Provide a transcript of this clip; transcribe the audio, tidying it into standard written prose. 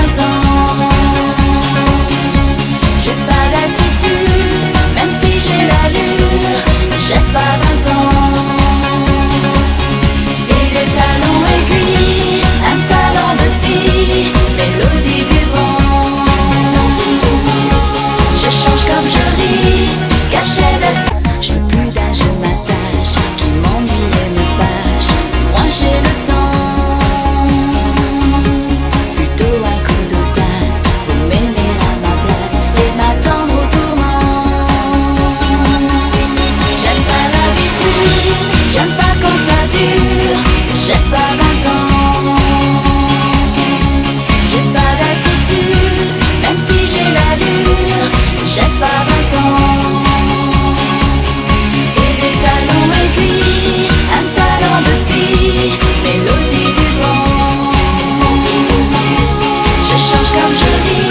20 ans. J'ai pas d'attitude, même si j'ai l'allure. J'ai pas 20 ans. Et les talons aiguilles, un talent de fille, mélodie du vent. Je change comme je ris, caché d'espoir. Je veux plus d'un je m'attache, qui m'ennuie et me fâche. Moi j'ai le temps, plutôt un coup d'audace. Faut m'aimer à ma place et m'attendre au tournant. J'aime pas l'habitude, j'aime pas quand ça dure. J'ai pas 20 ans. J'ai pas d'attitude, même si j'ai l'allure. J'ai pas 20 ans. Et les talons aiguilles, un talent de fille, mélodie du vent. Je change comme je ris.